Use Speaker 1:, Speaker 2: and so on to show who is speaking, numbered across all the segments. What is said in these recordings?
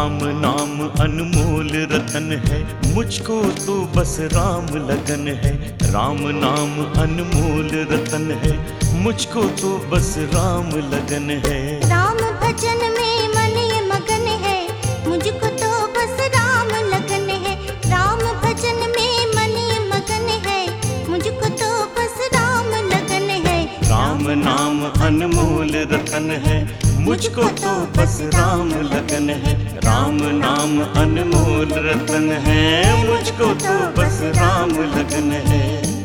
Speaker 1: राम नाम अनमोल रतन है, मुझको तो बस राम लगन है। राम नाम अनमोल रतन है, मुझको तो बस राम लगन है।
Speaker 2: राम भजन में मन ये मगन है, मुझको तो बस राम लगन है। राम भजन में मन ये मगन है, मुझको तो बस राम लगन है।
Speaker 1: राम नाम अनमोल रतन है, मुझको तो बस राम लगन है। राम नाम अनमोल रतन है, मुझको तो बस राम लगन है।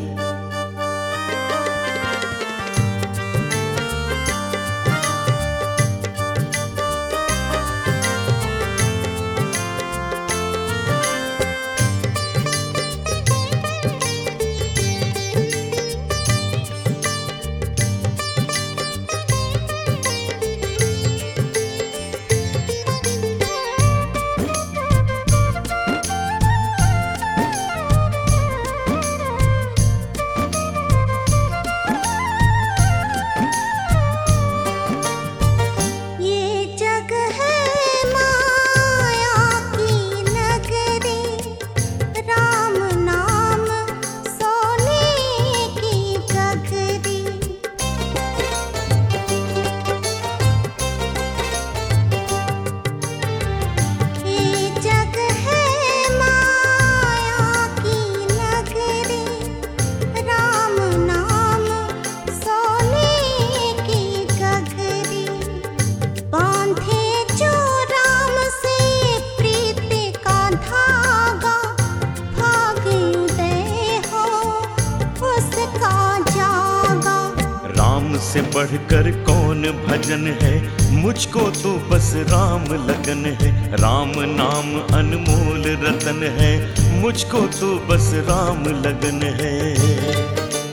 Speaker 1: से बढ़कर कौन भजन है, मुझको तो बस राम लगन है। राम नाम अनमोल रतन है, मुझको तो बस राम लगन है।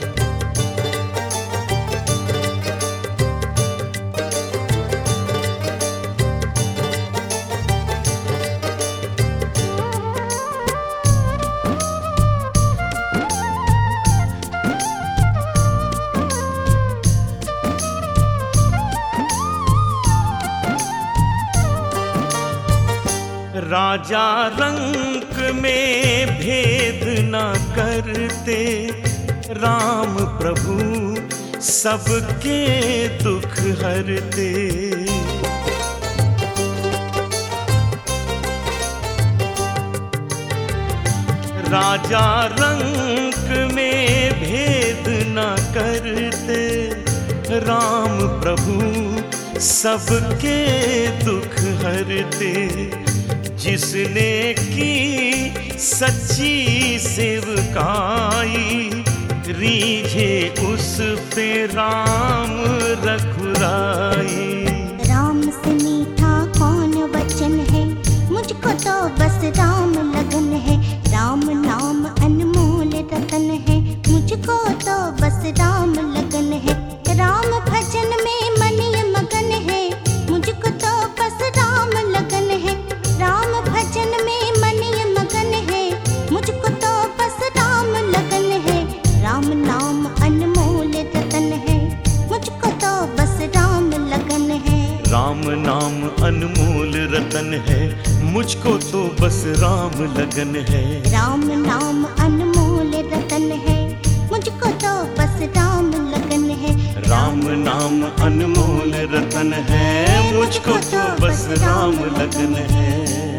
Speaker 1: राजा रंक में भेद न करते, राम प्रभु सबके दुख हरते। राजा रंक में भेद न करते, राम प्रभु सबके दुख हरते। जिसने की सच्ची सेवकाई, रीझे उस पे राम रघुराई।
Speaker 2: राम से मीठा कौन वचन है, मुझको तो बस राम लगन है। राम नाम अनमोल रतन है, मुझको तो बस राम लगन है। राम भजन में मन ये मगन है, मुझको तो बस राम लगन है। राम भजन में मन ये मगन है, मुझको तो बस राम लगन है। राम नाम अनमोल रतन है, मुझको तो बस राम लगन है।
Speaker 1: राम नाम अनमोल रतन है, मुझको तो बस राम लगन है।
Speaker 2: राम नाम अनमोल रतन है, मुझको तो बस राम लगन है।
Speaker 1: राम नाम अनमोल रतन है, मुझको तो बस राम लगन है।